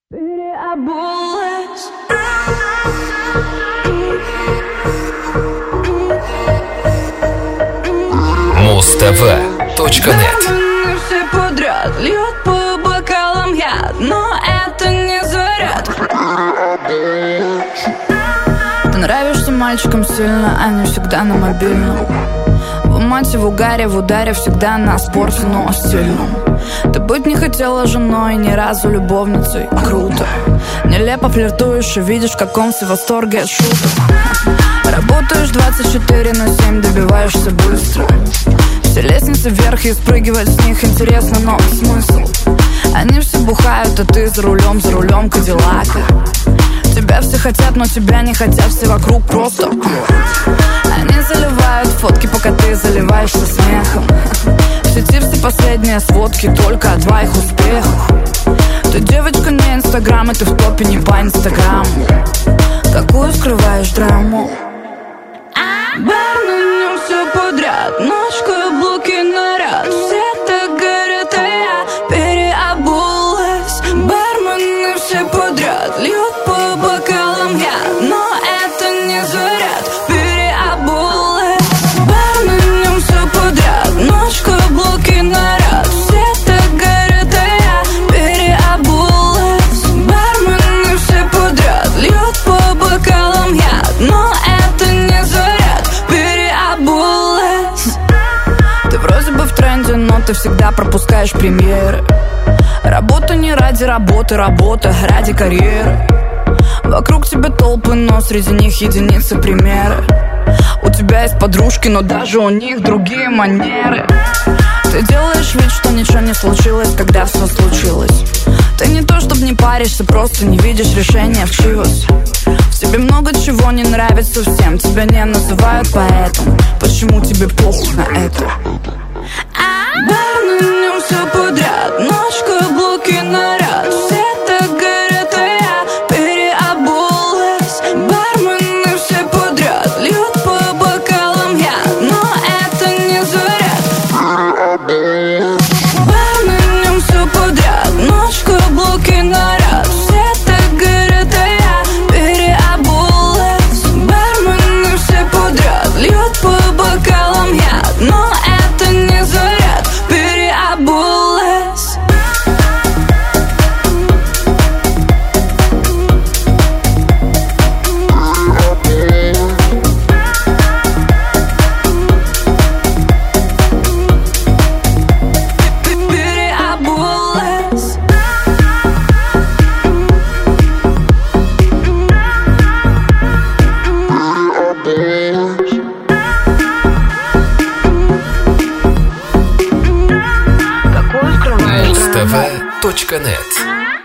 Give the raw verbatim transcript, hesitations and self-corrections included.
Переобулась. Муз-ТВ точка нет. Все подряд льет по бокалам яд, но это не заряд. Ты нравишься мальчикам сильно, они всегда на мобильном. В мате, в угаре, в ударе, всегда на спорте, но стильном. Ты быть не хотела женой, ни разу любовницей. Круто. Нелепо флиртуешь и видишь, в каком все восторге от шуток. Работаешь двадцать четыре на семь, добиваешься быстро. Все лестницы вверх и спрыгивать с них интересно, но смысл? Они все бухают, а ты за рулем, за рулем Кадиллака. Тебя все хотят, но тебя не хотят, все вокруг просто. Они заливают фотки, пока ты заливаешься смехом. В сети все последние сводки только о твоих успехах. Ты девочка не инстаграм, и ты в топе не по инстаграму. Какую скрываешь драму? Бар на нем все подряд, ночь, каблуки, наряд. Все так горят, а я переобулась. Бармены все подряд льют по бокалам яд, но это не заряд. Переобулась. Бар на нем все подряд, ночь, каблуки, наряд. Все так горят, а я переобулась. Бармены все подряд льют по бокалам яд, но это не заряд. Ты вроде бы в тренде, но ты всегда пропускаешь премьеры. Работа не ради работы, работа ради карьеры. Вокруг тебя толпы, но среди них единицы примеры. У тебя есть подружки, но даже у них другие манеры. Ты делаешь вид, что ничего не случилось, когда все случилось. Ты не то, чтобы не паришься, просто не видишь решения в чивос. В тебе много чего не нравится всем, тебя не называют поэтом. Почему тебе похуй на это? Бар на нем все подряд, ночь, каблуки, наряд. Все так горят, а я переобулась. Бармены все подряд льют по бокалам яд, но это не заряд. Бар на нем все подряд, ночь, каблуки, наряд. Все так горят, а я переобулась. Бармены все подряд льют по бокалам яд, но это не заряд. Переобулась. Переобулась. Муз-ТВ точка нет.